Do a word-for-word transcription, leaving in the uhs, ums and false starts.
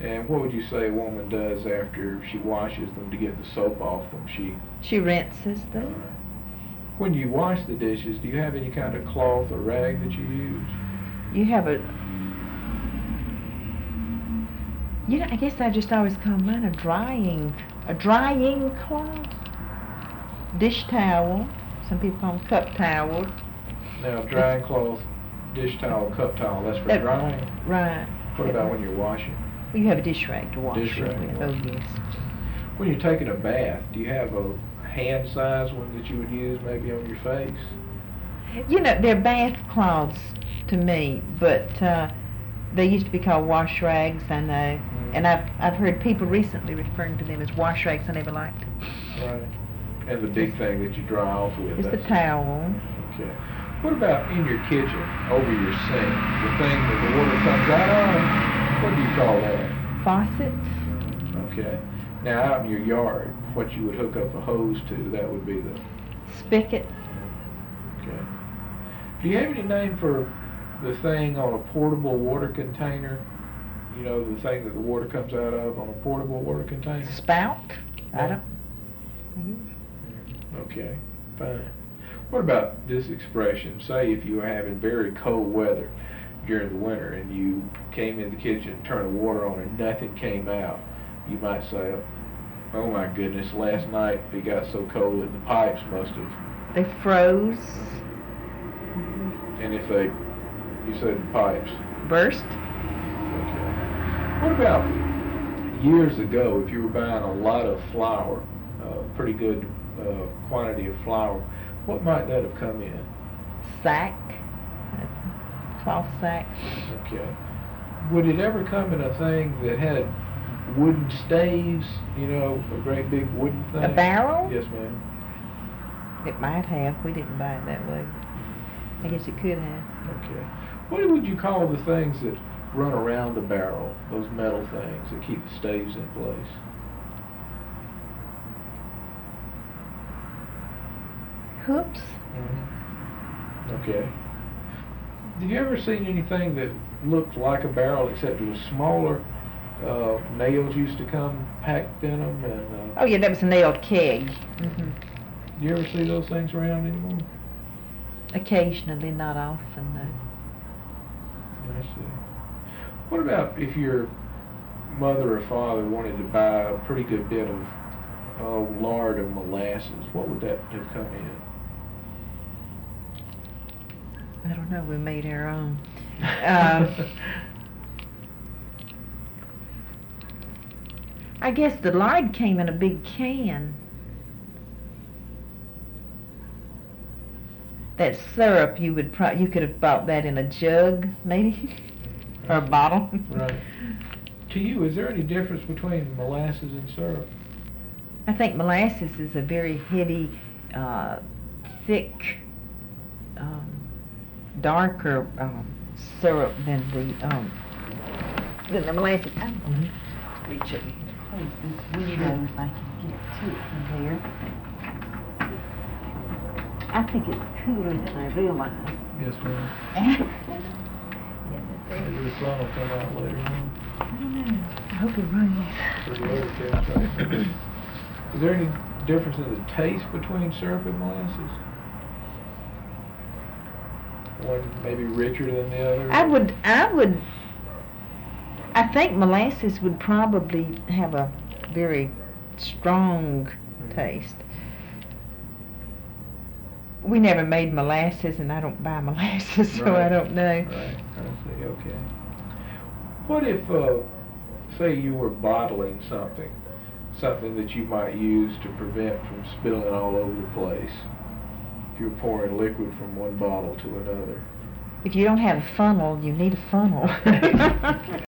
And what would you say a woman does after she washes them to get the soap off them? She She rinses uh, them. when you wash the dishes, do you have any kind of cloth or rag that you use? You have a, you know, I guess I just always call mine a drying, a drying cloth. Dish towel. Some people call them cup towels. Now, drying cloth, dish towel, cup towel, that's for That- drying? Right. What about when you're washing? Well, you have a dish rag to wash Dish it rag to with. wash. Oh, yes. When you're taking a bath, do you have a hand size one that you would use maybe on your face? You know, they're bath cloths to me, but uh, they used to be called wash rags, I know. Mm. And I've, I've heard people recently referring to them as wash rags. I never liked it. Right. And the big thing that you dry off with. It's the that's- towel. Okay. What about in your kitchen, over your sink, the thing that the water comes out of? What do you call that? Faucet. Okay. Now, out in your yard, what you would hook up a hose to, that would be the... Spigot. Okay. Do you have any name for the thing on a portable water container? You know, the thing that the water comes out of on a portable water container? Spout. I No. don't. Okay, fine. What about this expression? Say if you were having very cold weather during the winter and you came in the kitchen and turned the water on and nothing came out, you might say, oh my goodness, last night it got so cold that the pipes must have... They froze. And if they, you said the pipes. Burst. Okay. What about years ago, if you were buying a lot of flour, a pretty good uh, quantity of flour, what might that have come in? Sack. Cloth sack. Okay. Would it ever come in a thing that had wooden staves, you know, a great big wooden thing? A barrel? Yes, ma'am. It might have. We didn't buy it that way. I guess it could have. Okay. What would you call the things that run around the barrel, those metal things that keep the staves in place? Hoops. Mm-hmm. Okay. Did you ever seen anything that looked like a barrel except it was smaller? Uh, nails used to come packed in them, and uh, Oh yeah, that was a nailed keg. Mm-hmm. do you ever see those things around anymore? Occasionally, not often though. I see. What about if your mother or father wanted to buy a pretty good bit of uh, lard or molasses? What would that have come in? I don't know. We made our own. Um, I guess the lard came in a big can. That syrup, you would pro- you could have bought that in a jug, maybe, or a bottle. Right. To you, is there any difference between molasses and syrup? I think molasses is a very heady, uh, thick, um, darker um, syrup than the um, than the molasses. I'm gonna reach up and close this window if I can get to it from there. I think it's cooler than I realized. Yes, ma'am. Maybe the sun will come out later on. I don't know. I hope it runs. For the overcast, right? Is there any difference in the taste between syrup and molasses? One maybe richer than the other? I would, I would, I think molasses would probably have a very strong Mhm. taste. We never made molasses, and I don't buy molasses, so I Right. don't know. Right, I see, okay. What if, uh, say you were bottling something, something that you might use to prevent from spilling all over the place? If you're pouring liquid from one bottle to another. If you don't have a funnel, you need a funnel.